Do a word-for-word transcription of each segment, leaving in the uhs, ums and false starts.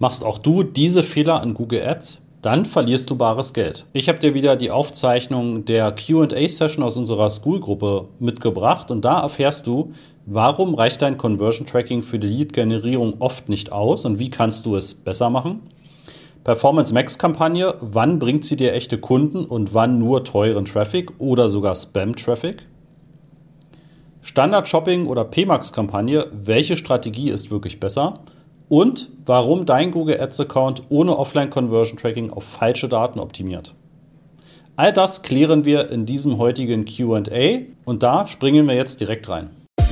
Machst auch du diese Fehler an Google Ads? Dann verlierst du bares Geld. Ich habe dir wieder die Aufzeichnung der Q und A-Session aus unserer School-Gruppe mitgebracht und da erfährst du, warum reicht dein Conversion Tracking für die Lead-Generierung oft nicht aus und wie kannst du es besser machen? Performance Max-Kampagne, wann bringt sie dir echte Kunden und wann nur teuren Traffic oder sogar Spam-Traffic? Standard-Shopping oder P MAX-Kampagne, welche Strategie ist wirklich besser? Und warum dein Google Ads-Account ohne Offline-Conversion-Tracking auf falsche Daten optimiert. All das klären wir in diesem heutigen Q und A und da springen wir jetzt direkt rein.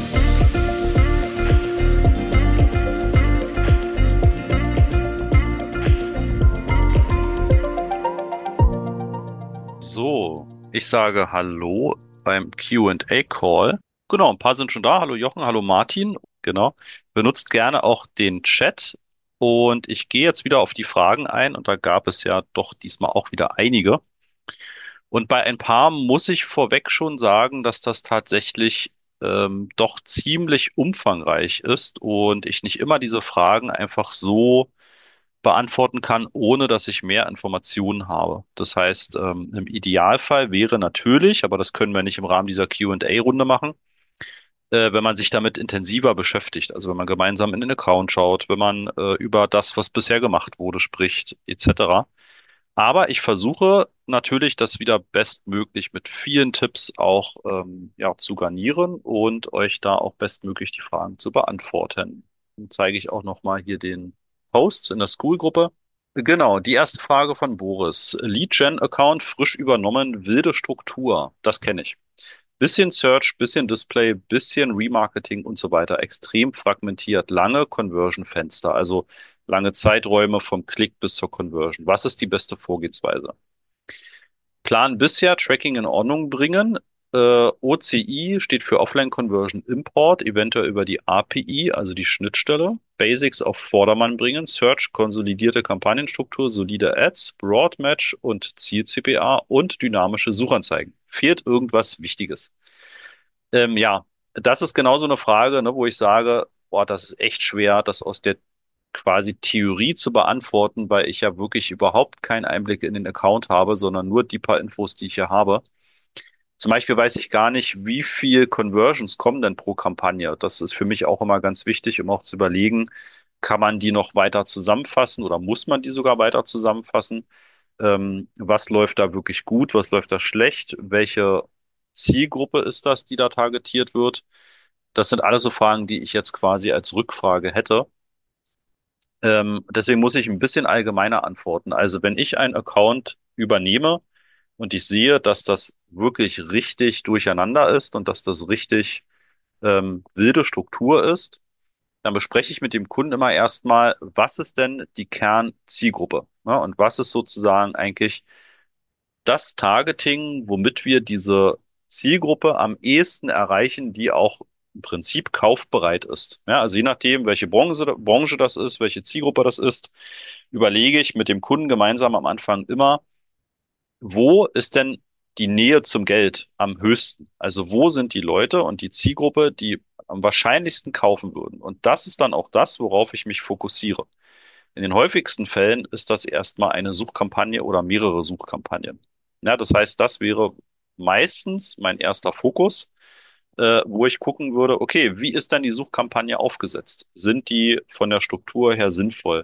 So, ich sage Hallo beim Q und A-Call. Genau, ein paar sind schon da. Hallo Jochen, hallo Martin. Genau. Benutzt gerne auch den Chat. Und ich gehe jetzt wieder auf die Fragen ein. Und da gab es ja doch diesmal auch wieder einige. Und bei ein paar muss ich vorweg schon sagen, dass das tatsächlich ähm, doch ziemlich umfangreich ist und ich nicht immer diese Fragen einfach so beantworten kann, ohne dass ich mehr Informationen habe. Das heißt, ähm, im Idealfall wäre natürlich, aber das können wir nicht im Rahmen dieser Q und A-Runde machen, äh, wenn man sich damit intensiver beschäftigt. Also wenn man gemeinsam in den Account schaut, wenn man äh, über das, was bisher gemacht wurde, spricht, et cetera. Aber ich versuche natürlich, das wieder bestmöglich mit vielen Tipps auch ähm, ja, zu garnieren und euch da auch bestmöglich die Fragen zu beantworten. Dann zeige ich auch nochmal hier den Post in der School-Gruppe. Genau, die erste Frage von Boris. Lead-Gen-Account frisch übernommen, wilde Struktur. Das kenne ich. Bisschen Search, bisschen Display, bisschen Remarketing und so weiter. Extrem fragmentiert, lange Conversion-Fenster, also lange Zeiträume vom Klick bis zur Conversion. Was ist die beste Vorgehensweise? Plan bisher Tracking in Ordnung bringen. Äh, O C I steht für Offline Conversion Import, eventuell über die A P I, also die Schnittstelle. Basics auf Vordermann bringen. Search, konsolidierte Kampagnenstruktur, solide Ads, Broad Match und Ziel-C P A und dynamische Suchanzeigen. Fehlt irgendwas Wichtiges? Ähm, ja, das ist genau so eine Frage, ne, wo ich sage, boah, das ist echt schwer, das aus der quasi Theorie zu beantworten, weil ich ja wirklich überhaupt keinen Einblick in den Account habe, sondern nur die paar Infos, die ich hier habe. Zum Beispiel weiß ich gar nicht, wie viel Conversions kommen denn pro Kampagne. Das ist für mich auch immer ganz wichtig, um auch zu überlegen, kann man die noch weiter zusammenfassen oder muss man die sogar weiter zusammenfassen? Ähm, was läuft da wirklich gut? Was läuft da schlecht? Welche Zielgruppe ist das, die da targetiert wird? Das sind alles so Fragen, die ich jetzt quasi als Rückfrage hätte. Ähm, deswegen muss ich ein bisschen allgemeiner antworten. Also wenn ich einen Account übernehme und ich sehe, dass das wirklich richtig durcheinander ist und dass das richtig ähm, wilde Struktur ist, dann bespreche ich mit dem Kunden immer erstmal, was ist denn die Kernzielgruppe? Ne? Und was ist sozusagen eigentlich das Targeting, womit wir diese Zielgruppe am ehesten erreichen, die auch im Prinzip kaufbereit ist. Ja, also je nachdem, welche Branche, Branche das ist, welche Zielgruppe das ist, überlege ich mit dem Kunden gemeinsam am Anfang immer, wo ist denn die Nähe zum Geld am höchsten? Also wo sind die Leute und die Zielgruppe, die am wahrscheinlichsten kaufen würden? Und das ist dann auch das, worauf ich mich fokussiere. In den häufigsten Fällen ist das erstmal eine Suchkampagne oder mehrere Suchkampagnen. Ja, das heißt, das wäre meistens mein erster Fokus, äh, wo ich gucken würde, okay, wie ist dann die Suchkampagne aufgesetzt? Sind die von der Struktur her sinnvoll?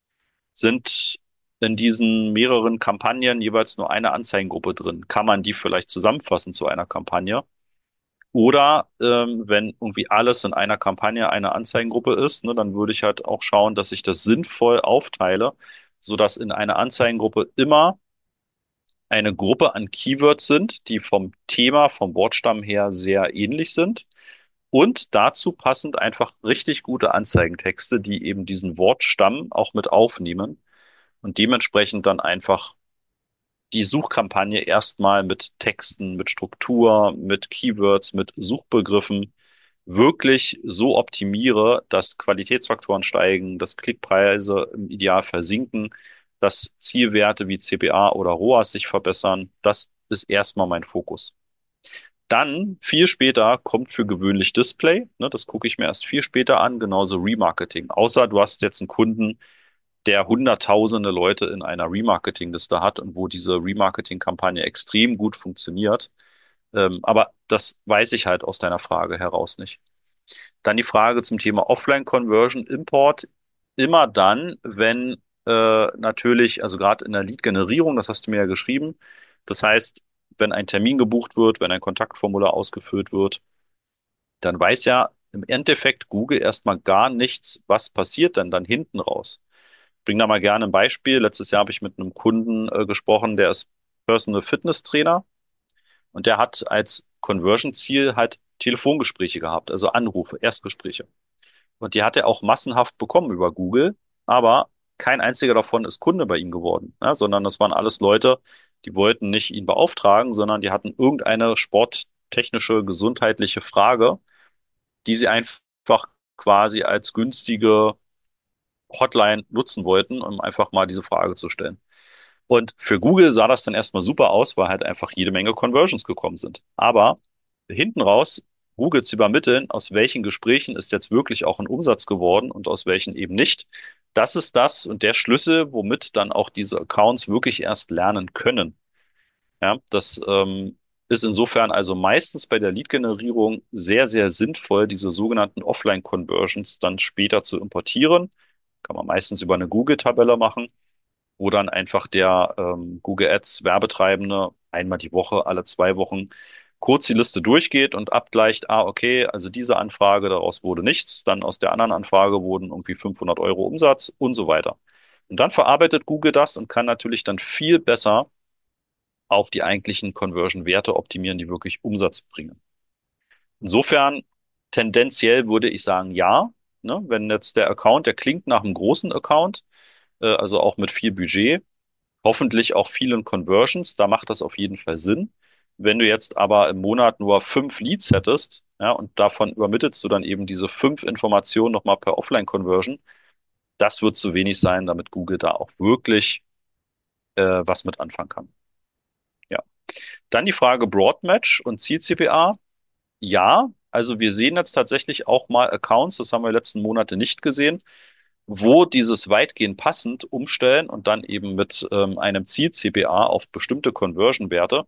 Sind in diesen mehreren Kampagnen jeweils nur eine Anzeigengruppe drin? Kann man die vielleicht zusammenfassen zu einer Kampagne? Oder ähm, wenn irgendwie alles in einer Kampagne eine Anzeigengruppe ist, ne, dann würde ich halt auch schauen, dass ich das sinnvoll aufteile, sodass in einer Anzeigengruppe immer eine Gruppe an Keywords sind, die vom Thema, vom Wortstamm her sehr ähnlich sind. Und dazu passend einfach richtig gute Anzeigentexte, die eben diesen Wortstamm auch mit aufnehmen und dementsprechend dann einfach die Suchkampagne erstmal mit Texten, mit Struktur, mit Keywords, mit Suchbegriffen wirklich so optimiere, dass Qualitätsfaktoren steigen, dass Klickpreise im Idealfall sinken, dass Zielwerte wie C P A oder R O A S sich verbessern. Das ist erstmal mein Fokus. Dann, viel später, kommt für gewöhnlich Display. Ne, das gucke ich mir erst viel später an, genauso Remarketing. Außer du hast jetzt einen Kunden, der hunderttausende Leute in einer Remarketing-Liste hat und wo diese Remarketing-Kampagne extrem gut funktioniert. Ähm, aber das weiß ich halt aus deiner Frage heraus nicht. Dann die Frage zum Thema Offline-Conversion, Import. Immer dann, wenn äh, natürlich, also gerade in der Lead-Generierung, das hast du mir ja geschrieben, das heißt, wenn ein Termin gebucht wird, wenn ein Kontaktformular ausgefüllt wird, dann weiß ja im Endeffekt Google erstmal gar nichts, was passiert denn dann hinten raus. Ich bringe da mal gerne ein Beispiel. Letztes Jahr habe ich mit einem Kunden äh, gesprochen, der ist Personal Fitness Trainer und der hat als Conversion-Ziel halt Telefongespräche gehabt, also Anrufe, Erstgespräche. Und die hat er auch massenhaft bekommen über Google, aber kein einziger davon ist Kunde bei ihm geworden, ja, sondern das waren alles Leute, die wollten nicht ihn beauftragen, sondern die hatten irgendeine sporttechnische, gesundheitliche Frage, die sie einfach quasi als günstige Hotline nutzen wollten, um einfach mal diese Frage zu stellen. Und für Google sah das dann erstmal super aus, weil halt einfach jede Menge Conversions gekommen sind. Aber hinten raus, Google zu übermitteln, aus welchen Gesprächen ist jetzt wirklich auch ein Umsatz geworden und aus welchen eben nicht, das ist das und der Schlüssel, womit dann auch diese Accounts wirklich erst lernen können. Ja, das ähm, ist insofern also meistens bei der Lead-Generierung sehr, sehr sinnvoll, diese sogenannten Offline-Conversions dann später zu importieren. Kann man meistens über eine Google-Tabelle machen, wo dann einfach der ähm, Google Ads Werbetreibende einmal die Woche, alle zwei Wochen kurz die Liste durchgeht und abgleicht, ah, okay, also diese Anfrage, daraus wurde nichts, dann aus der anderen Anfrage wurden irgendwie fünfhundert Euro Umsatz und so weiter. Und dann verarbeitet Google das und kann natürlich dann viel besser auf die eigentlichen Conversion-Werte optimieren, die wirklich Umsatz bringen. Insofern tendenziell würde ich sagen, ja. Ne? Wenn jetzt der Account, der klingt nach einem großen Account, äh, also auch mit viel Budget, hoffentlich auch vielen Conversions, da macht das auf jeden Fall Sinn. Wenn du jetzt aber im Monat nur fünf Leads hättest, ja, und davon übermittelst du dann eben diese fünf Informationen nochmal per Offline-Conversion, das wird zu wenig sein, damit Google da auch wirklich äh, was mit anfangen kann. Ja. Dann die Frage Broadmatch und Ziel-C P A. Ja, also wir sehen jetzt tatsächlich auch mal Accounts, das haben wir letzten Monate nicht gesehen, wo dieses weitgehend passend umstellen und dann eben mit ähm, einem Ziel-C P A auf bestimmte Conversion-Werte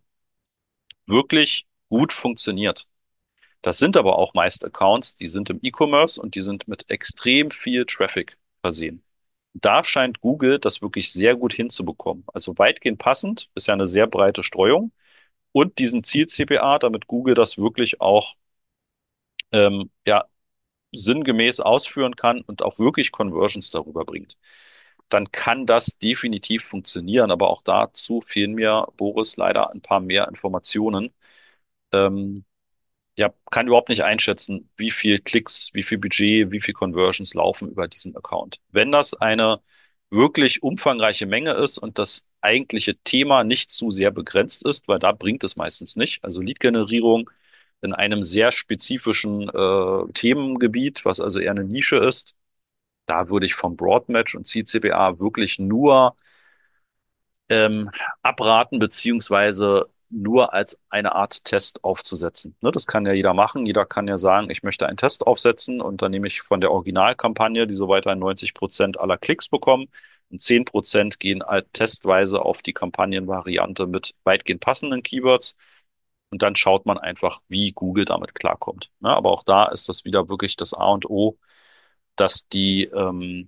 wirklich gut funktioniert. Das sind aber auch meist Accounts, die sind im E-Commerce und die sind mit extrem viel Traffic versehen. Da scheint Google das wirklich sehr gut hinzubekommen. Also weitgehend passend, ist ja eine sehr breite Streuung und diesen Ziel-C P A, damit Google das wirklich auch ähm, ja, sinngemäß ausführen kann und auch wirklich Conversions darüber bringt, dann kann das definitiv funktionieren. Aber auch dazu fehlen mir, Boris, leider ein paar mehr Informationen. Ähm, ja, kann überhaupt nicht einschätzen, wie viel Klicks, wie viel Budget, wie viel Conversions laufen über diesen Account. Wenn das eine wirklich umfangreiche Menge ist und das eigentliche Thema nicht zu sehr begrenzt ist, weil da bringt es meistens nicht. Also Lead-Generierung in einem sehr spezifischen äh, Themengebiet, was also eher eine Nische ist, da würde ich vom Broadmatch und C C P A wirklich nur ähm, abraten, beziehungsweise nur als eine Art Test aufzusetzen. Ne, das kann ja jeder machen. Jeder kann ja sagen, ich möchte einen Test aufsetzen und dann nehme ich von der Originalkampagne, die so weiterhin neunzig Prozent aller Klicks bekommen und zehn Prozent gehen halt testweise auf die Kampagnenvariante mit weitgehend passenden Keywords. Und dann schaut man einfach, wie Google damit klarkommt. Ne, aber auch da ist das wieder wirklich das A und O, dass die ähm,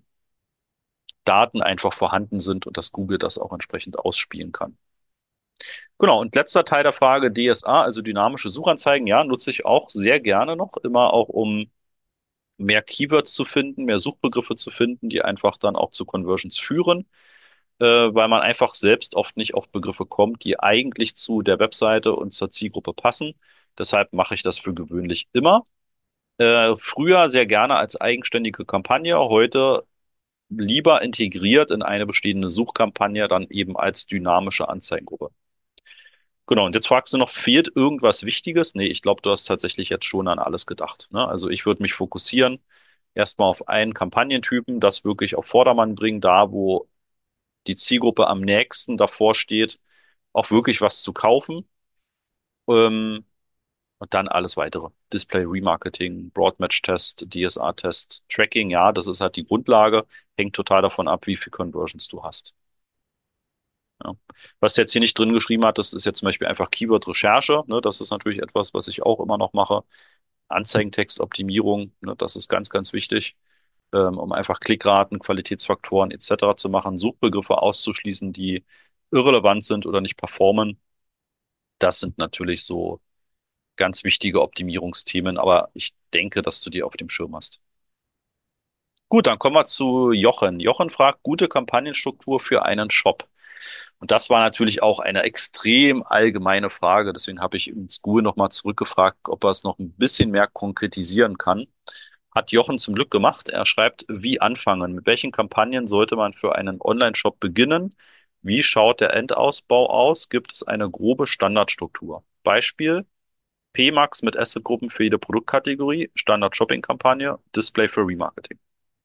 Daten einfach vorhanden sind und dass Google das auch entsprechend ausspielen kann. Genau, und letzter Teil der Frage, D S A, also dynamische Suchanzeigen, ja, nutze ich auch sehr gerne noch, immer auch um mehr Keywords zu finden, mehr Suchbegriffe zu finden, die einfach dann auch zu Conversions führen, äh, weil man einfach selbst oft nicht auf Begriffe kommt, die eigentlich zu der Webseite und zur Zielgruppe passen. Deshalb mache ich das für gewöhnlich immer. Äh, früher sehr gerne als eigenständige Kampagne, heute lieber integriert in eine bestehende Suchkampagne, dann eben als dynamische Anzeigengruppe. Genau, und jetzt fragst du noch, fehlt irgendwas Wichtiges? Nee, ich glaube, du hast tatsächlich jetzt schon an alles gedacht. Ne? Also ich würde mich fokussieren, erstmal auf einen Kampagnentypen, das wirklich auf Vordermann bringen, da wo die Zielgruppe am nächsten davor steht, auch wirklich was zu kaufen. Ähm, Und dann alles weitere. Display Remarketing, Broadmatch-Test, D S A-Test, Tracking, ja, das ist halt die Grundlage. Hängt total davon ab, wie viel Conversions du hast. Ja. Was der jetzt hier nicht drin geschrieben hat, das ist jetzt zum Beispiel einfach Keyword-Recherche. Ne? Das ist natürlich etwas, was ich auch immer noch mache. Anzeigentextoptimierung, ne? Das ist ganz, ganz wichtig, ähm, um einfach Klickraten, Qualitätsfaktoren et cetera zu machen, Suchbegriffe auszuschließen, die irrelevant sind oder nicht performen. Das sind natürlich so ganz wichtige Optimierungsthemen, aber ich denke, dass du die auf dem Schirm hast. Gut, dann kommen wir zu Jochen. Jochen fragt, gute Kampagnenstruktur für einen Shop. Und das war natürlich auch eine extrem allgemeine Frage. Deswegen habe ich im School nochmal zurückgefragt, ob er es noch ein bisschen mehr konkretisieren kann. Hat Jochen zum Glück gemacht. Er schreibt, wie anfangen? Mit welchen Kampagnen sollte man für einen Online-Shop beginnen? Wie schaut der Endausbau aus? Gibt es eine grobe Standardstruktur? Beispiel, P MAX mit Asset-Gruppen für jede Produktkategorie, Standard-Shopping-Kampagne, Display für Remarketing.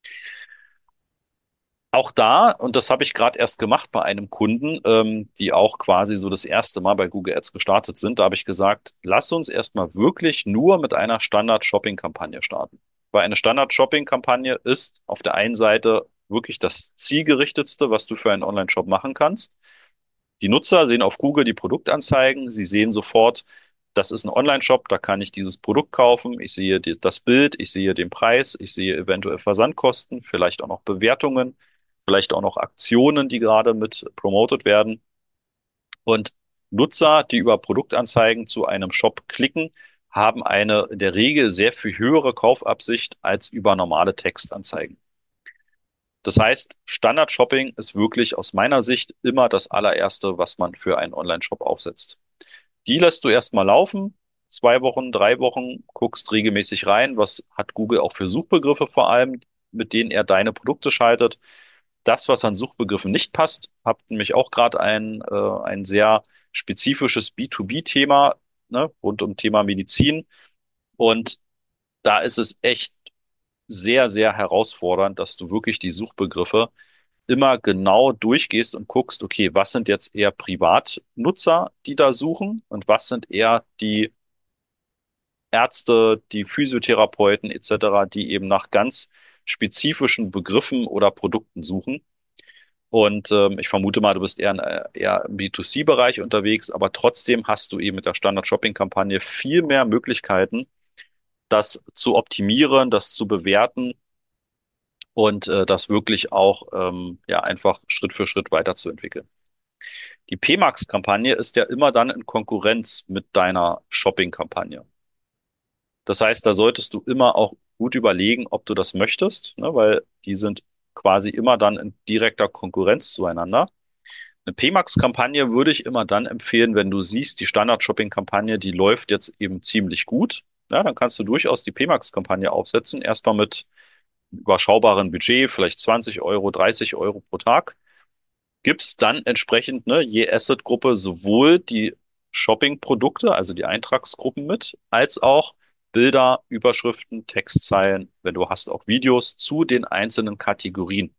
Auch da, und das habe ich gerade erst gemacht bei einem Kunden, ähm, die auch quasi so das erste Mal bei Google Ads gestartet sind, da habe ich gesagt, lass uns erstmal wirklich nur mit einer Standard-Shopping-Kampagne starten. Weil eine Standard-Shopping-Kampagne ist auf der einen Seite wirklich das zielgerichtetste, was du für einen Online-Shop machen kannst. Die Nutzer sehen auf Google die Produktanzeigen, sie sehen sofort, das ist ein Online-Shop, da kann ich dieses Produkt kaufen, ich sehe die, das Bild, ich sehe den Preis, ich sehe eventuell Versandkosten, vielleicht auch noch Bewertungen, vielleicht auch noch Aktionen, die gerade mit promoted werden. Und Nutzer, die über Produktanzeigen zu einem Shop klicken, haben eine in der Regel sehr viel höhere Kaufabsicht als über normale Textanzeigen. Das heißt, Standard-Shopping ist wirklich aus meiner Sicht immer das allererste, was man für einen Online-Shop aufsetzt. Die lässt du erstmal laufen, zwei Wochen, drei Wochen, guckst regelmäßig rein, was hat Google auch für Suchbegriffe vor allem, mit denen er deine Produkte schaltet. Das, was an Suchbegriffen nicht passt, habt nämlich auch gerade ein, äh, ein sehr spezifisches B zwei B-Thema, ne, rund um Thema Medizin. Und da ist es echt sehr, sehr herausfordernd, dass du wirklich die Suchbegriffe immer genau durchgehst und guckst, okay, was sind jetzt eher Privatnutzer, die da suchen und was sind eher die Ärzte, die Physiotherapeuten et cetera, die eben nach ganz spezifischen Begriffen oder Produkten suchen. Und ähm, ich vermute mal, du bist eher, in, äh, eher im B zwei C-Bereich unterwegs, aber trotzdem hast du eben mit der Standard-Shopping-Kampagne viel mehr Möglichkeiten, das zu optimieren, das zu bewerten und äh, das wirklich auch ähm, ja einfach Schritt für Schritt weiterzuentwickeln. Die P MAX-Kampagne ist ja immer dann in Konkurrenz mit deiner Shopping-Kampagne. Das heißt, da solltest du immer auch gut überlegen, ob du das möchtest, ne, weil die sind quasi immer dann in direkter Konkurrenz zueinander. Eine P MAX-Kampagne würde ich immer dann empfehlen, wenn du siehst, die Standard-Shopping-Kampagne, die läuft jetzt eben ziemlich gut. Ja, dann kannst du durchaus die P MAX-Kampagne aufsetzen. Erstmal mit überschaubarem Budget, vielleicht zwanzig Euro, dreißig Euro pro Tag. Gibt's dann entsprechend, ne, je Asset-Gruppe sowohl die Shopping-Produkte, also die Eintragsgruppen mit, als auch Bilder, Überschriften, Textzeilen, wenn du hast auch Videos zu den einzelnen Kategorien.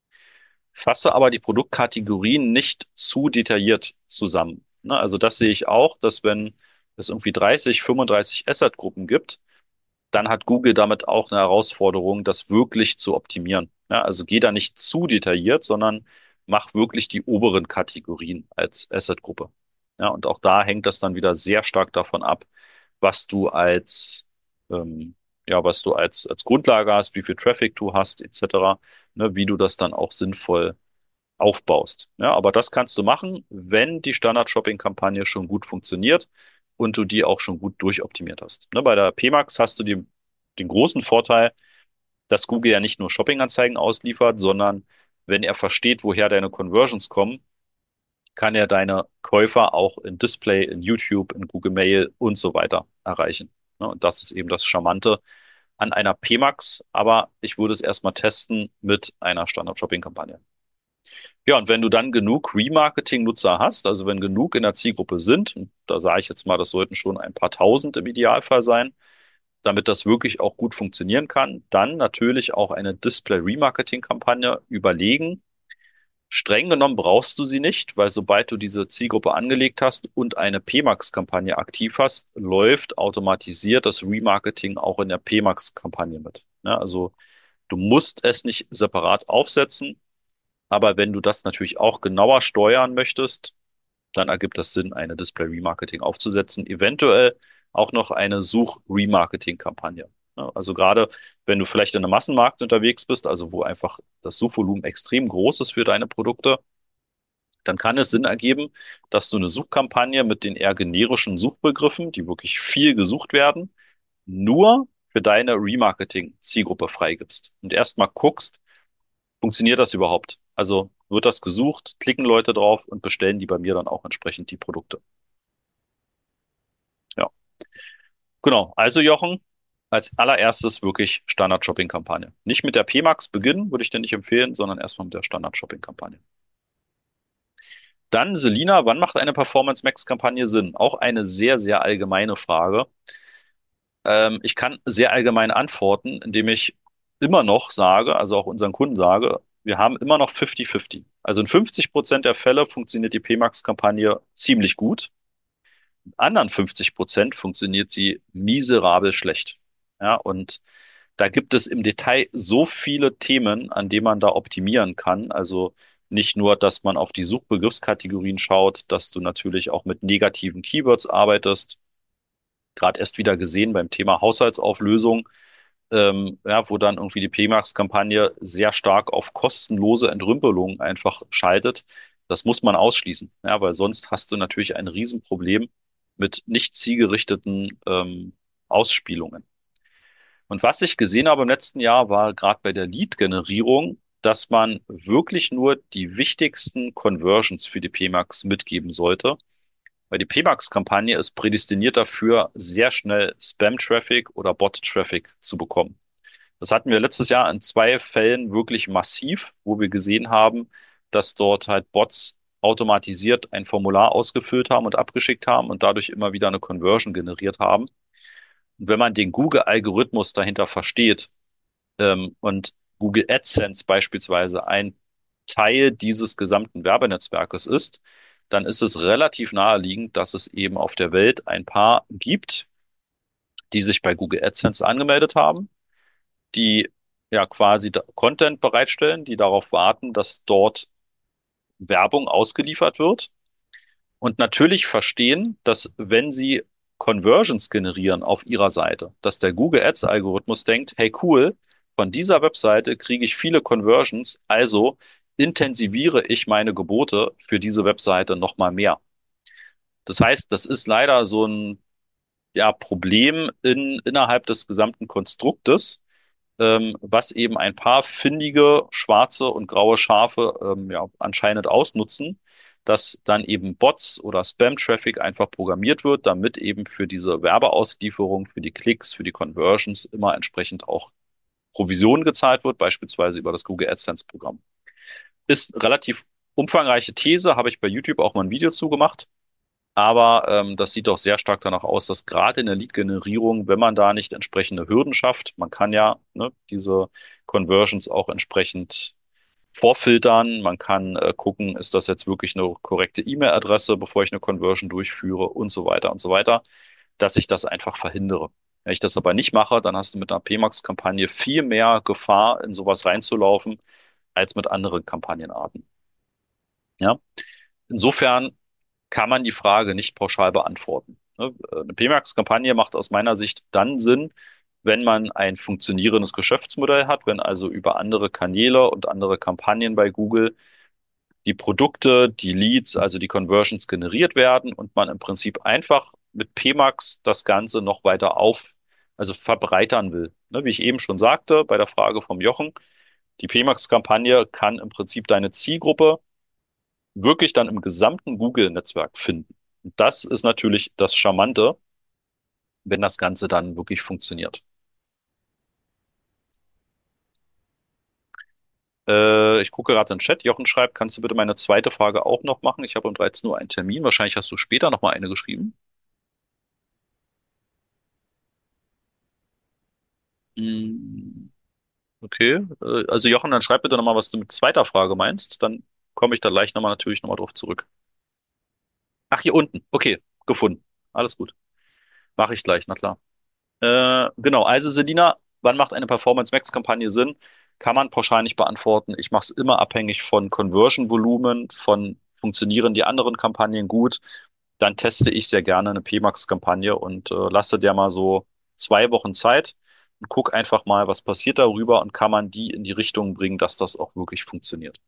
Fasse aber die Produktkategorien nicht zu detailliert zusammen. Ne, also das sehe ich auch, dass wenn es irgendwie dreißig, fünfunddreißig Asset-Gruppen gibt, dann hat Google damit auch eine Herausforderung, das wirklich zu optimieren. Ja, also geh da nicht zu detailliert, sondern mach wirklich die oberen Kategorien als Asset-Gruppe. Ja, und auch da hängt das dann wieder sehr stark davon ab, was du als, ähm, ja, was du als, als Grundlage hast, wie viel Traffic du hast, et cetera, ne, wie du das dann auch sinnvoll aufbaust. Ja, aber das kannst du machen, wenn die Standard-Shopping-Kampagne schon gut funktioniert und du die auch schon gut durchoptimiert hast. Ne, bei der P MAX hast du die, den großen Vorteil, dass Google ja nicht nur Shopping-Anzeigen ausliefert, sondern wenn er versteht, woher deine Conversions kommen, kann er deine Käufer auch in Display, in YouTube, in Google Mail und so weiter erreichen. Ne, und das ist eben das Charmante an einer P MAX, aber ich würde es erstmal testen mit einer Standard-Shopping-Kampagne. Ja, und wenn du dann genug Remarketing-Nutzer hast, also wenn genug in der Zielgruppe sind, und da sage ich jetzt mal, das sollten schon ein paar tausend im Idealfall sein, damit das wirklich auch gut funktionieren kann, dann natürlich auch eine Display-Remarketing-Kampagne überlegen. Streng genommen brauchst du sie nicht, weil sobald du diese Zielgruppe angelegt hast und eine P MAX-Kampagne aktiv hast, läuft automatisiert das Remarketing auch in der P MAX-Kampagne mit. Ja, also du musst es nicht separat aufsetzen, aber wenn du das natürlich auch genauer steuern möchtest, dann ergibt es Sinn, eine Display-Remarketing aufzusetzen, eventuell auch noch eine Such-Remarketing-Kampagne. Ja, also gerade wenn du vielleicht in einem Massenmarkt unterwegs bist, also wo einfach das Suchvolumen extrem groß ist für deine Produkte, dann kann es Sinn ergeben, dass du eine Suchkampagne mit den eher generischen Suchbegriffen, die wirklich viel gesucht werden, nur für deine Remarketing-Zielgruppe freigibst und erstmal guckst, funktioniert das überhaupt? Also wird das gesucht, klicken Leute drauf und bestellen die bei mir dann auch entsprechend die Produkte. Ja, genau. Also Jochen, als allererstes wirklich Standard-Shopping-Kampagne. Nicht mit der P MAX beginnen, würde ich dir nicht empfehlen, sondern erstmal mit der Standard-Shopping-Kampagne. Dann Selina, wann macht eine Performance Max Kampagne Sinn? Auch eine sehr, sehr allgemeine Frage. Ähm, ich kann sehr allgemein antworten, indem ich immer noch sage, also auch unseren Kunden sage, wir haben immer noch fünfzig fünfzig. Also in fünfzig Prozent der Fälle funktioniert die P MAX Kampagne ziemlich gut. In anderen fünfzig Prozent funktioniert sie miserabel schlecht. Ja, und da gibt es im Detail so viele Themen, an denen man da optimieren kann. Also nicht nur, dass man auf die Suchbegriffskategorien schaut, dass du natürlich auch mit negativen Keywords arbeitest. Gerade erst wieder gesehen beim Thema Haushaltsauflösung, ähm, ja, wo dann irgendwie die P MAX-Kampagne sehr stark auf kostenlose Entrümpelung einfach schaltet. Das muss man ausschließen, ja, weil sonst hast du natürlich ein Riesenproblem mit nicht zielgerichteten ähm, Ausspielungen. Und was ich gesehen habe im letzten Jahr, war gerade bei der Lead-Generierung, dass man wirklich nur die wichtigsten Conversions für die P MAX mitgeben sollte, weil die P MAX-Kampagne ist prädestiniert dafür, sehr schnell Spam-Traffic oder Bot-Traffic zu bekommen. Das hatten wir letztes Jahr in zwei Fällen wirklich massiv, wo wir gesehen haben, dass dort halt Bots automatisiert ein Formular ausgefüllt haben und abgeschickt haben und dadurch immer wieder eine Conversion generiert haben. Und wenn man den Google-Algorithmus dahinter versteht, ähm, und Google AdSense beispielsweise ein Teil dieses gesamten Werbenetzwerkes ist, dann ist es relativ naheliegend, dass es eben auf der Welt ein paar gibt, die sich bei Google AdSense angemeldet haben, die ja quasi da- Content bereitstellen, die darauf warten, dass dort Werbung ausgeliefert wird und natürlich verstehen, dass wenn sie Conversions generieren auf ihrer Seite, dass der Google Ads Algorithmus denkt, hey cool, von dieser Webseite kriege ich viele Conversions, also intensiviere ich meine Gebote für diese Webseite nochmal mehr. Das heißt, das ist leider so ein ja, Problem in, innerhalb des gesamten Konstruktes, ähm, was eben ein paar findige schwarze und graue Schafe ähm, ja, anscheinend ausnutzen, dass dann eben Bots oder Spam-Traffic einfach programmiert wird, damit eben für diese Werbeauslieferung, für die Klicks, für die Conversions immer entsprechend auch Provision gezahlt wird, beispielsweise über das Google AdSense-Programm. Ist eine relativ umfangreiche These, habe ich bei YouTube auch mal ein Video zugemacht. Aber ähm, das sieht doch sehr stark danach aus, dass gerade in der Lead-Generierung, wenn man da nicht entsprechende Hürden schafft, man kann ja ne, diese Conversions auch entsprechend vorfiltern, man kann äh, gucken, ist das jetzt wirklich eine korrekte E-Mail-Adresse, bevor ich eine Conversion durchführe und so weiter und so weiter, dass ich das einfach verhindere. Wenn ich das aber nicht mache, dann hast du mit einer P MAX-Kampagne viel mehr Gefahr, in sowas reinzulaufen, als mit anderen Kampagnenarten. Ja? Insofern kann man die Frage nicht pauschal beantworten. Ne? Eine P MAX-Kampagne macht aus meiner Sicht dann Sinn, wenn man ein funktionierendes Geschäftsmodell hat, wenn also über andere Kanäle und andere Kampagnen bei Google die Produkte, die Leads, also die Conversions generiert werden und man im Prinzip einfach mit P MAX das Ganze noch weiter auf, also verbreitern will. Ne, wie ich eben schon sagte, bei der Frage vom Jochen, die P MAX-Kampagne kann im Prinzip deine Zielgruppe wirklich dann im gesamten Google-Netzwerk finden. Und das ist natürlich das Charmante, wenn das Ganze dann wirklich funktioniert. Äh, ich gucke gerade in den Chat. Jochen schreibt, kannst du bitte meine zweite Frage auch noch machen? Ich habe um dreizehn Uhr einen Termin. Wahrscheinlich hast du später noch mal eine geschrieben. Hm, okay. Äh, also Jochen, dann schreib bitte noch mal, was du mit zweiter Frage meinst. Dann. komme ich da gleich nochmal natürlich nochmal drauf zurück. Ach, hier unten. Okay, gefunden. Alles gut. Mache ich gleich, na klar. Äh, genau, also Selina, wann macht eine Performance Max Kampagne Sinn? Kann man pauschal nicht beantworten. Ich mache es immer abhängig von Conversion-Volumen, von funktionieren die anderen Kampagnen gut. Dann teste ich sehr gerne eine P MAX-Kampagne und äh, lasse der mal so zwei Wochen Zeit und guck einfach mal, was passiert darüber und kann man die in die Richtung bringen, dass das auch wirklich funktioniert.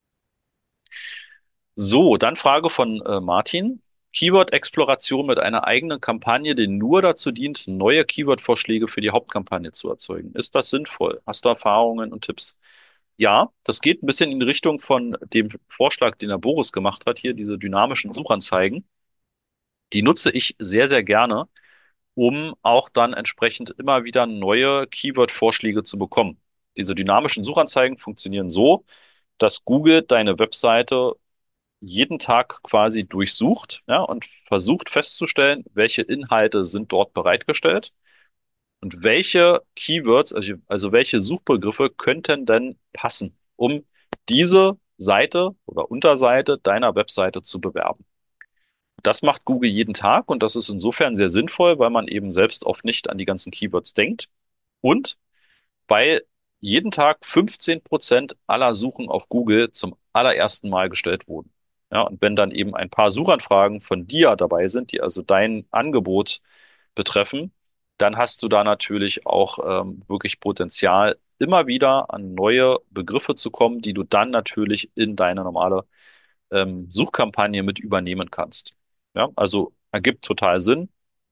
So, dann Frage von äh, Martin. Keyword-Exploration mit einer eigenen Kampagne, die nur dazu dient, neue Keyword-Vorschläge für die Hauptkampagne zu erzeugen. Ist das sinnvoll? Hast du Erfahrungen und Tipps? Ja, das geht ein bisschen in die Richtung von dem Vorschlag, den der Boris gemacht hat, hier diese dynamischen Suchanzeigen. Die nutze ich sehr, sehr gerne, um auch dann entsprechend immer wieder neue Keyword-Vorschläge zu bekommen. Diese dynamischen Suchanzeigen funktionieren so, dass Google deine Webseite jeden Tag quasi durchsucht, ja, und versucht festzustellen, welche Inhalte sind dort bereitgestellt und welche Keywords, also, also welche Suchbegriffe könnten denn passen, um diese Seite oder Unterseite deiner Webseite zu bewerben. Das macht Google jeden Tag und das ist insofern sehr sinnvoll, weil man eben selbst oft nicht an die ganzen Keywords denkt und weil jeden Tag fünfzehn Prozent aller Suchen auf Google zum allerersten Mal gestellt wurden. Ja, und wenn dann eben ein paar Suchanfragen von dir dabei sind, die also dein Angebot betreffen, dann hast du da natürlich auch ähm, wirklich Potenzial, immer wieder an neue Begriffe zu kommen, die du dann natürlich in deine normale ähm, Suchkampagne mit übernehmen kannst. Ja, also ergibt total Sinn.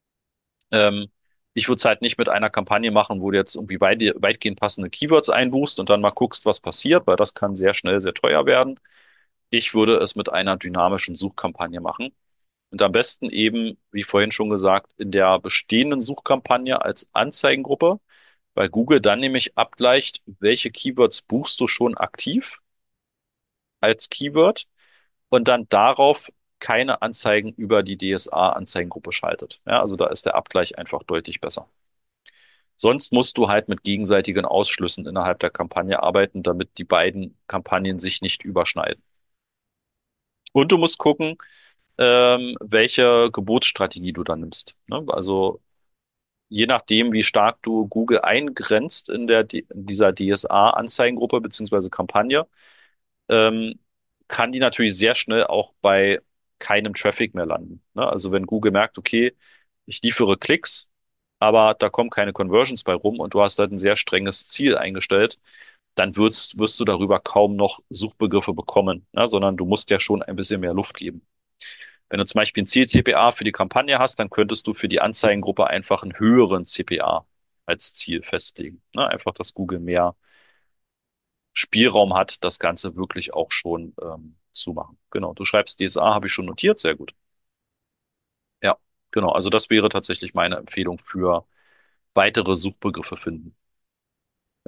Ähm, Ich würde es halt nicht mit einer Kampagne machen, wo du jetzt irgendwie weit, weitgehend passende Keywords einbuchst und dann mal guckst, was passiert, weil das kann sehr schnell sehr teuer werden. Ich würde es mit einer dynamischen Suchkampagne machen. Und am besten eben, wie vorhin schon gesagt, in der bestehenden Suchkampagne als Anzeigengruppe, weil Google dann nämlich abgleicht, welche Keywords buchst du schon aktiv als Keyword und dann darauf keine Anzeigen über die D S A-Anzeigengruppe schaltet. Ja, also da ist der Abgleich einfach deutlich besser. Sonst musst du halt mit gegenseitigen Ausschlüssen innerhalb der Kampagne arbeiten, damit die beiden Kampagnen sich nicht überschneiden. Und du musst gucken, ähm, welche Gebotsstrategie du dann nimmst. Ne? Also je nachdem, wie stark du Google eingrenzt in der, in dieser D S A-Anzeigengruppe beziehungsweise Kampagne, ähm, kann die natürlich sehr schnell auch bei keinem Traffic mehr landen. Ne? Also wenn Google merkt, okay, ich liefere Klicks, aber da kommen keine Conversions bei rum und du hast halt ein sehr strenges Ziel eingestellt, dann wirst, wirst du darüber kaum noch Suchbegriffe bekommen, ne? Sondern du musst ja schon ein bisschen mehr Luft geben. Wenn du zum Beispiel ein Ziel-C P A für die Kampagne hast, dann könntest du für die Anzeigengruppe einfach einen höheren C P A als Ziel festlegen. Ne? Einfach, dass Google mehr Spielraum hat, das Ganze wirklich auch schon ähm, zu machen. Genau, du schreibst D S A, habe ich schon notiert, sehr gut. Ja, genau, also das wäre tatsächlich meine Empfehlung für weitere Suchbegriffe finden. Ja.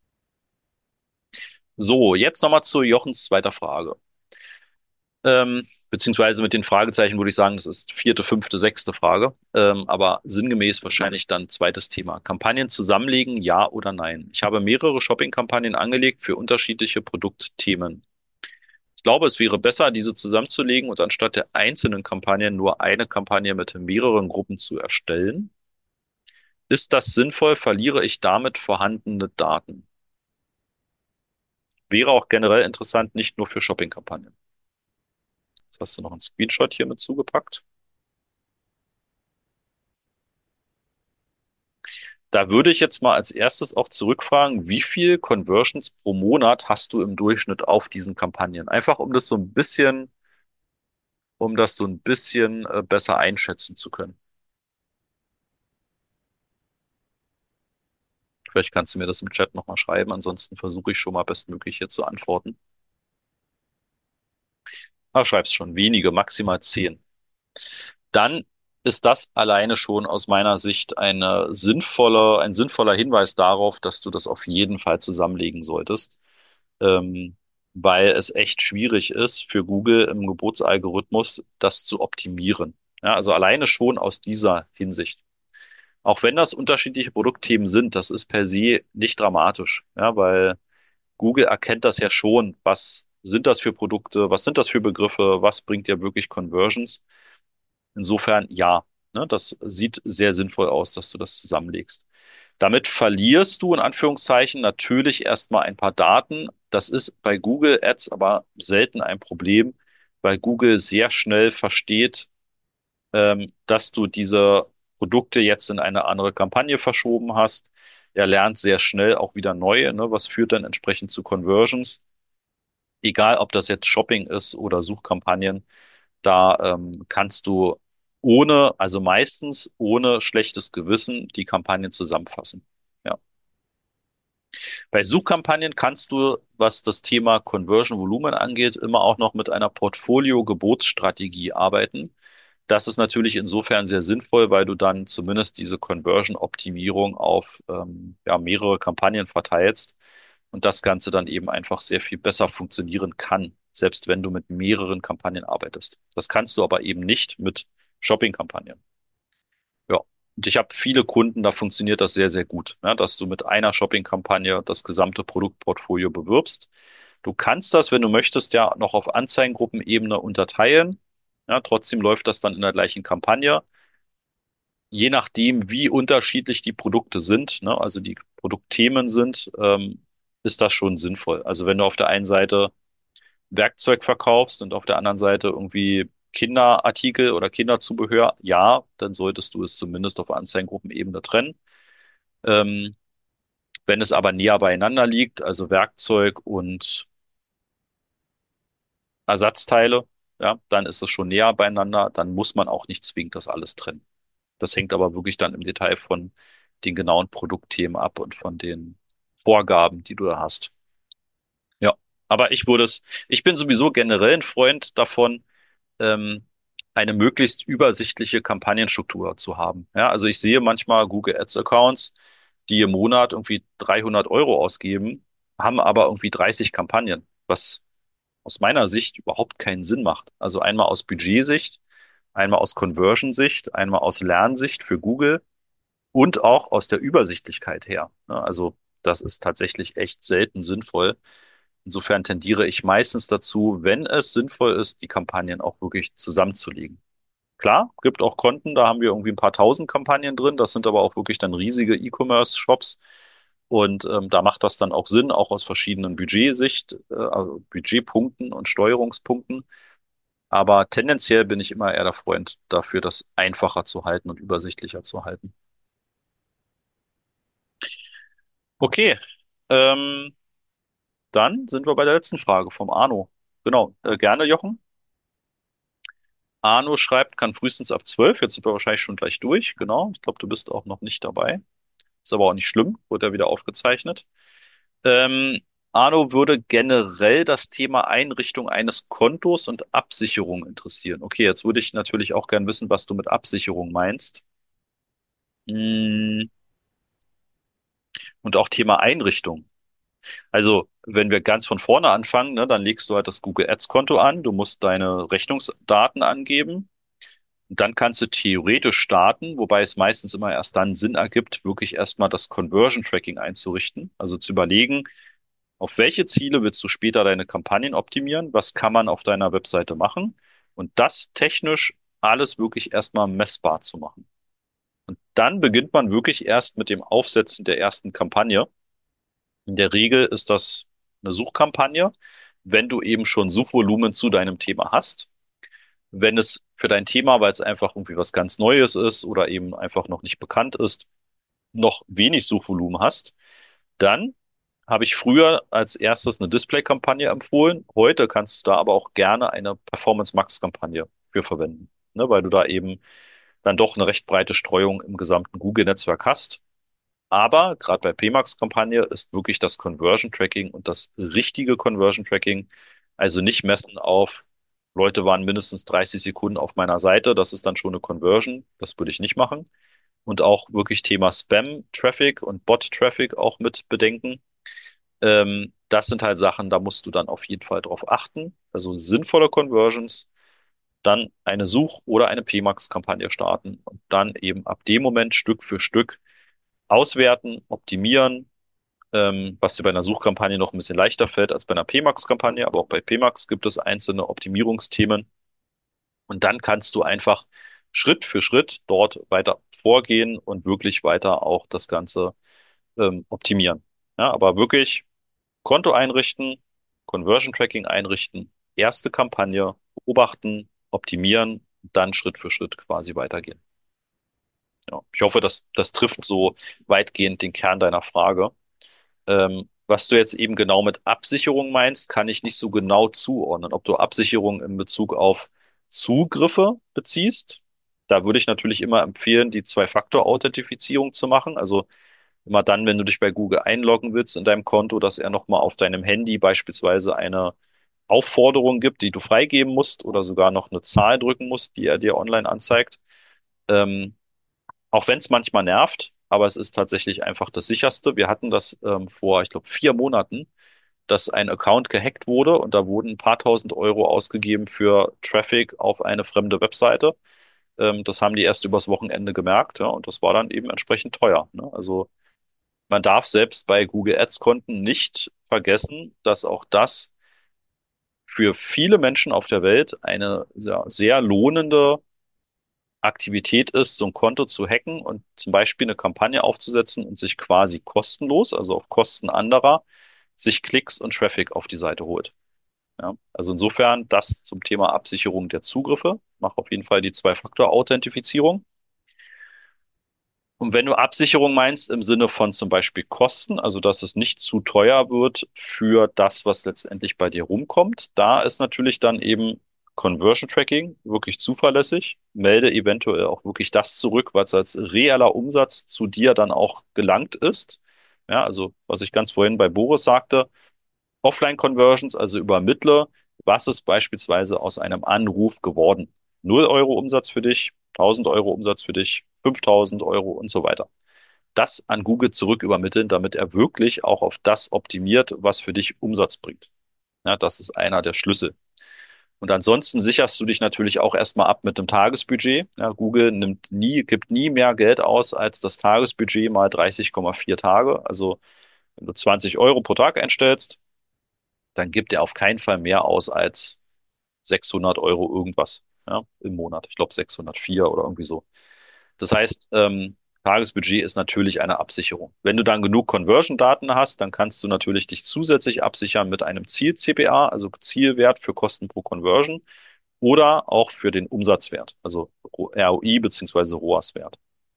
So, jetzt nochmal zu Jochens zweiter Frage. Ähm, beziehungsweise mit den Fragezeichen würde ich sagen, das ist vierte, fünfte, sechste Frage. Ähm, aber sinngemäß wahrscheinlich dann zweites Thema. Kampagnen zusammenlegen, ja oder nein? Ich habe mehrere Shopping-Kampagnen angelegt für unterschiedliche Produktthemen. Ich glaube, es wäre besser, diese zusammenzulegen und anstatt der einzelnen Kampagnen nur eine Kampagne mit mehreren Gruppen zu erstellen. Ist das sinnvoll? Verliere ich damit vorhandene Daten? Wäre auch generell interessant, nicht nur für Shopping-Kampagnen. Jetzt hast du noch einen Screenshot hier mit zugepackt. Da würde ich jetzt mal als erstes auch zurückfragen, wie viel Conversions pro Monat hast du im Durchschnitt auf diesen Kampagnen? Einfach um das so ein bisschen, um das so ein bisschen äh, besser einschätzen zu können. Vielleicht kannst du mir das im Chat nochmal schreiben, ansonsten versuche ich schon mal bestmöglich hier zu antworten. Ah, schreib's schon, wenige, maximal zehn. Dann ist das alleine schon aus meiner Sicht eine sinnvolle, ein sinnvoller Hinweis darauf, dass du das auf jeden Fall zusammenlegen solltest, ähm, weil es echt schwierig ist für Google im Geburtsalgorithmus, das zu optimieren. Ja, also alleine schon aus dieser Hinsicht. Auch wenn das unterschiedliche Produktthemen sind, das ist per se nicht dramatisch, ja, weil Google erkennt das ja schon, was sind das für Produkte, was sind das für Begriffe, was bringt dir wirklich Conversions. Insofern ja, ne, das sieht sehr sinnvoll aus, dass du das zusammenlegst. Damit verlierst du in Anführungszeichen natürlich erstmal ein paar Daten. Das ist bei Google Ads aber selten ein Problem, weil Google sehr schnell versteht, ähm, dass du diese Produkte jetzt in eine andere Kampagne verschoben hast. Er lernt sehr schnell auch wieder neue, ne, was führt dann entsprechend zu Conversions. Egal, ob das jetzt Shopping ist oder Suchkampagnen, da ähm, kannst du ohne, also meistens ohne schlechtes Gewissen die Kampagnen zusammenfassen. Ja. Bei Suchkampagnen kannst du, was das Thema Conversion Volumen angeht, immer auch noch mit einer Portfolio-Gebotsstrategie arbeiten. Das ist natürlich insofern sehr sinnvoll, weil du dann zumindest diese Conversion-Optimierung auf ähm, ja, mehrere Kampagnen verteilst und das Ganze dann eben einfach sehr viel besser funktionieren kann, selbst wenn du mit mehreren Kampagnen arbeitest. Das kannst du aber eben nicht mit Shopping-Kampagnen. Ja. Und ich habe viele Kunden, da funktioniert das sehr, sehr gut, ne, dass du mit einer Shopping-Kampagne das gesamte Produktportfolio bewirbst. Du kannst das, wenn du möchtest, ja noch auf Anzeigengruppenebene unterteilen. Ja, trotzdem läuft das dann in der gleichen Kampagne. Je nachdem, wie unterschiedlich die Produkte sind, ne, also die Produktthemen sind, ähm, ist das schon sinnvoll. Also wenn du auf der einen Seite Werkzeug verkaufst und auf der anderen Seite irgendwie Kinderartikel oder Kinderzubehör, ja, dann solltest du es zumindest auf Anzeigengruppenebene trennen. Ähm, wenn es aber näher beieinander liegt, also Werkzeug und Ersatzteile, ja, dann ist es schon näher beieinander, dann muss man auch nicht zwingend das alles trennen. Das hängt aber wirklich dann im Detail von den genauen Produktthemen ab und von den Vorgaben, die du da hast. Ja, aber ich würde es, ich bin sowieso generell ein Freund davon, ähm, eine möglichst übersichtliche Kampagnenstruktur zu haben. Ja, also ich sehe manchmal Google Ads Accounts, die im Monat irgendwie dreihundert Euro ausgeben, haben aber irgendwie dreißig Kampagnen, was aus meiner Sicht überhaupt keinen Sinn macht. Also einmal aus Budgetsicht, einmal aus Conversion-Sicht, einmal aus Lernsicht für Google und auch aus der Übersichtlichkeit her. Ne? Also das ist tatsächlich echt selten sinnvoll. Insofern tendiere ich meistens dazu, wenn es sinnvoll ist, die Kampagnen auch wirklich zusammenzulegen. Klar, gibt auch Konten, da haben wir irgendwie ein paar tausend Kampagnen drin. Das sind aber auch wirklich dann riesige E-Commerce-Shops. Und ähm, da macht das dann auch Sinn, auch aus verschiedenen Budgetsicht, äh, also Budgetpunkten und Steuerungspunkten. Aber tendenziell bin ich immer eher der Freund dafür, das einfacher zu halten und übersichtlicher zu halten. Okay, ähm, dann sind wir bei der letzten Frage vom Arno. Genau, äh, gerne, Jochen. Arno schreibt, kann frühestens ab zwölf. Jetzt sind wir wahrscheinlich schon gleich durch. Genau, ich glaube, du bist auch noch nicht dabei. Ist aber auch nicht schlimm, wurde ja wieder aufgezeichnet. Ähm, Arno würde generell das Thema Einrichtung eines Kontos und Absicherung interessieren. Okay, jetzt würde ich natürlich auch gern wissen, was du mit Absicherung meinst. Mm, Und auch Thema Einrichtung. Also, wenn wir ganz von vorne anfangen, ne, dann legst du halt das Google Ads Konto an, du musst deine Rechnungsdaten angeben. Und dann kannst du theoretisch starten, wobei es meistens immer erst dann Sinn ergibt, wirklich erstmal das Conversion Tracking einzurichten. Also zu überlegen, auf welche Ziele willst du später deine Kampagnen optimieren? Was kann man auf deiner Webseite machen? Und das technisch alles wirklich erstmal messbar zu machen. Und dann beginnt man wirklich erst mit dem Aufsetzen der ersten Kampagne. In der Regel ist das eine Suchkampagne, wenn du eben schon Suchvolumen zu deinem Thema hast. Wenn es für dein Thema, weil es einfach irgendwie was ganz Neues ist oder eben einfach noch nicht bekannt ist, noch wenig Suchvolumen hast, dann habe ich früher als erstes eine Display-Kampagne empfohlen. Heute kannst du da aber auch gerne eine Performance Max-Kampagne für verwenden, ne, weil du da eben dann doch eine recht breite Streuung im gesamten Google-Netzwerk hast. Aber gerade bei P MAX-Kampagne ist wirklich das Conversion Tracking und das richtige Conversion Tracking, also nicht messen auf, Leute waren mindestens dreißig Sekunden auf meiner Seite, das ist dann schon eine Conversion, das würde ich nicht machen. Und auch wirklich Thema Spam-Traffic und Bot-Traffic auch mit bedenken. Ähm, das sind halt Sachen, da musst du dann auf jeden Fall drauf achten. Also sinnvolle Conversions, dann eine Such- oder eine P MAX-Kampagne starten und dann eben ab dem Moment Stück für Stück auswerten, optimieren, ähm, was dir bei einer Suchkampagne noch ein bisschen leichter fällt als bei einer P MAX-Kampagne. Aber auch bei P MAX gibt es einzelne Optimierungsthemen. Und dann kannst du einfach Schritt für Schritt dort weiter vorgehen und wirklich weiter auch das Ganze ähm, optimieren. Ja, aber wirklich Konto einrichten, Conversion Tracking einrichten, erste Kampagne beobachten, optimieren, dann Schritt für Schritt quasi weitergehen. Ja, ich hoffe, das, das trifft so weitgehend den Kern deiner Frage. Ähm, was du jetzt eben genau mit Absicherung meinst, kann ich nicht so genau zuordnen. Ob du Absicherung in Bezug auf Zugriffe beziehst, da würde ich natürlich immer empfehlen, die Zwei-Faktor-Authentifizierung zu machen. Also immer dann, wenn du dich bei Google einloggen willst in deinem Konto, dass er nochmal auf deinem Handy beispielsweise eine Aufforderung gibt, die du freigeben musst oder sogar noch eine Zahl drücken musst, die er dir online anzeigt. Ähm, Auch wenn es manchmal nervt, aber es ist tatsächlich einfach das Sicherste. Wir hatten das ähm, vor, ich glaube, vier Monaten, dass ein Account gehackt wurde und da wurden ein paar tausend Euro ausgegeben für Traffic auf eine fremde Webseite. Ähm, das haben die erst übers Wochenende gemerkt, ja, und das war dann eben entsprechend teuer. Ne? Also man darf selbst bei Google Ads-Konten nicht vergessen, dass auch das für viele Menschen auf der Welt eine ja, sehr lohnende Aktivität ist, so ein Konto zu hacken und zum Beispiel eine Kampagne aufzusetzen und sich quasi kostenlos, also auf Kosten anderer, sich Klicks und Traffic auf die Seite holt. Ja, also insofern das zum Thema Absicherung der Zugriffe. Mach auf jeden Fall die Zwei-Faktor-Authentifizierung. Und wenn du Absicherung meinst im Sinne von zum Beispiel Kosten, also dass es nicht zu teuer wird für das, was letztendlich bei dir rumkommt, da ist natürlich dann eben Conversion Tracking wirklich zuverlässig. Melde eventuell auch wirklich das zurück, was als reeller Umsatz zu dir dann auch gelangt ist. Ja, also was ich ganz vorhin bei Boris sagte, Offline-Conversions, also übermittle, was ist beispielsweise aus einem Anruf geworden? Null Euro Umsatz für dich, tausend Euro Umsatz für dich, fünftausend Euro und so weiter. Das an Google zurück übermitteln, damit er wirklich auch auf das optimiert, was für dich Umsatz bringt. Ja, das ist einer der Schlüssel. Und ansonsten sicherst du dich natürlich auch erstmal ab mit einem Tagesbudget. Ja, Google nimmt nie, gibt nie mehr Geld aus als das Tagesbudget mal dreißig Komma vier Tage. Also wenn du zwanzig Euro pro Tag einstellst, dann gibt er auf keinen Fall mehr aus als sechshundert Euro irgendwas, ja, im Monat. Ich glaube sechshundertvier oder irgendwie so. Das heißt, ähm, Tagesbudget ist natürlich eine Absicherung. Wenn du dann genug Conversion-Daten hast, dann kannst du natürlich dich zusätzlich absichern mit einem Ziel-C P A, also Zielwert für Kosten pro Conversion oder auch für den Umsatzwert, also R O I beziehungsweise R O A S-Wert.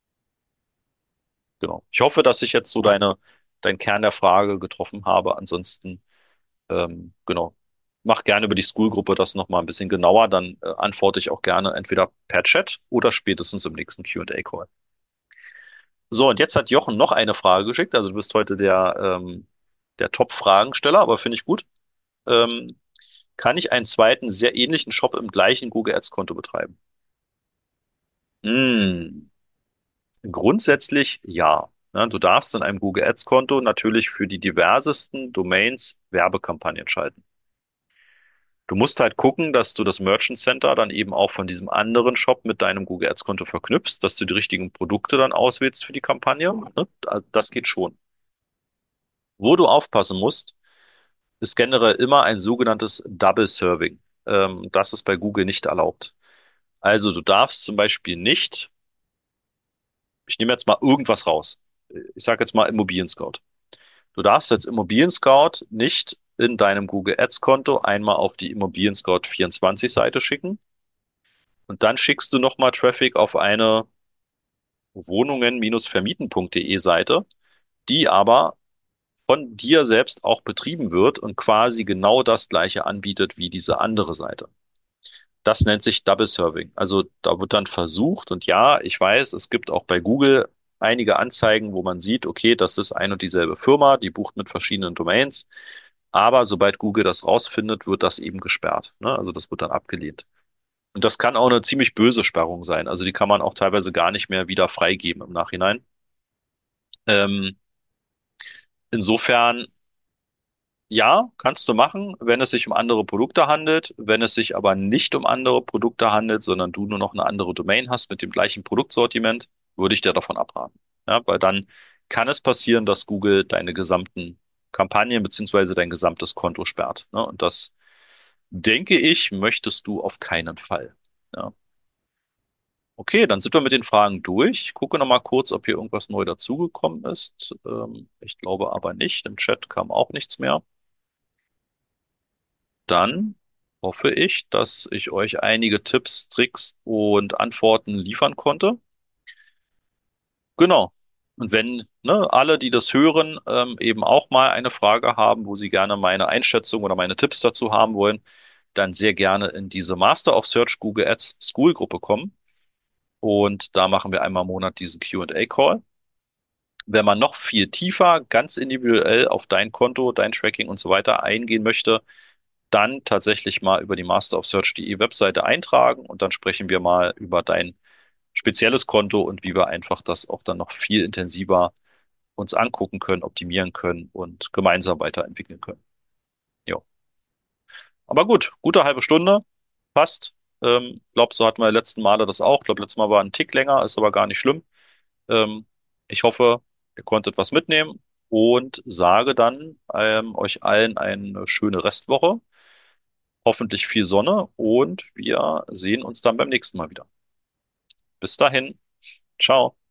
Genau. Ich hoffe, dass ich jetzt so deine, deinen Kern der Frage getroffen habe. Ansonsten Ähm, genau. Mach gerne über die School-Gruppe das nochmal ein bisschen genauer, dann äh, antworte ich auch gerne entweder per Chat oder spätestens im nächsten Q und A-Call. So, und jetzt hat Jochen noch eine Frage geschickt. Also du bist heute der, ähm, der Top-Fragensteller, aber finde ich gut. Ähm, kann ich einen zweiten, sehr ähnlichen Shop im gleichen Google Ads-Konto betreiben? Hm, grundsätzlich ja. Ja, du darfst in einem Google Ads-Konto natürlich für die diversesten Domains Werbekampagnen schalten. Du musst halt gucken, dass du das Merchant Center dann eben auch von diesem anderen Shop mit deinem Google Ads Konto verknüpfst, dass du die richtigen Produkte dann auswählst für die Kampagne. Ne? Das geht schon. Wo du aufpassen musst, ist generell immer ein sogenanntes Double Serving. Ähm, das ist bei Google nicht erlaubt. Also du darfst zum Beispiel nicht, ich nehme jetzt mal irgendwas raus. Ich sage jetzt mal Immobilien Scout. Du darfst jetzt Immobilien Scout nicht in deinem Google Ads Konto einmal auf die Immobilien Scout vierundzwanzig Seite schicken. Und dann schickst du nochmal Traffic auf eine wohnungen Punkt de Seite, die aber von dir selbst auch betrieben wird und quasi genau das gleiche anbietet wie diese andere Seite. Das nennt sich Double Serving. Also da wird dann versucht, und ja, ich weiß, es gibt auch bei Google einige Anzeigen, wo man sieht, okay, das ist ein und dieselbe Firma, die bucht mit verschiedenen Domains. Aber sobald Google das rausfindet, wird das eben gesperrt. Ne? Also das wird dann abgelehnt. Und das kann auch eine ziemlich böse Sperrung sein. Also die kann man auch teilweise gar nicht mehr wieder freigeben im Nachhinein. Ähm, insofern, ja, kannst du machen, wenn es sich um andere Produkte handelt. Wenn es sich aber nicht um andere Produkte handelt, sondern du nur noch eine andere Domain hast mit dem gleichen Produktsortiment, würde ich dir davon abraten. Ja, weil dann kann es passieren, dass Google deine gesamten Kampagnen beziehungsweise dein gesamtes Konto sperrt. Ne? Und das, denke ich, möchtest du auf keinen Fall. Ja. Okay, dann sind wir mit den Fragen durch. Ich gucke noch mal kurz, ob hier irgendwas neu dazugekommen ist. Ähm, ich glaube aber nicht. Im Chat kam auch nichts mehr. Dann hoffe ich, dass ich euch einige Tipps, Tricks und Antworten liefern konnte. Genau. Und wenn, ne, alle, die das hören, ähm, eben auch mal eine Frage haben, wo sie gerne meine Einschätzung oder meine Tipps dazu haben wollen, dann sehr gerne in diese Master of Search Google Ads School Gruppe kommen. Und da machen wir einmal im Monat diesen Q und A Call. Wenn man noch viel tiefer, ganz individuell auf dein Konto, dein Tracking und so weiter eingehen möchte, dann tatsächlich mal über die Master of Search Punkt de Webseite eintragen und dann sprechen wir mal über dein spezielles Konto und wie wir einfach das auch dann noch viel intensiver uns angucken können, optimieren können und gemeinsam weiterentwickeln können. Ja. Aber gut, gute halbe Stunde, passt. Ähm, glaub, so hatten wir die letzten Male das auch. Ich glaube, letztes Mal war ein Tick länger, ist aber gar nicht schlimm. Ähm, ich hoffe, ihr konntet was mitnehmen und sage dann ähm, euch allen eine schöne Restwoche, hoffentlich viel Sonne und wir sehen uns dann beim nächsten Mal wieder. Bis dahin, ciao.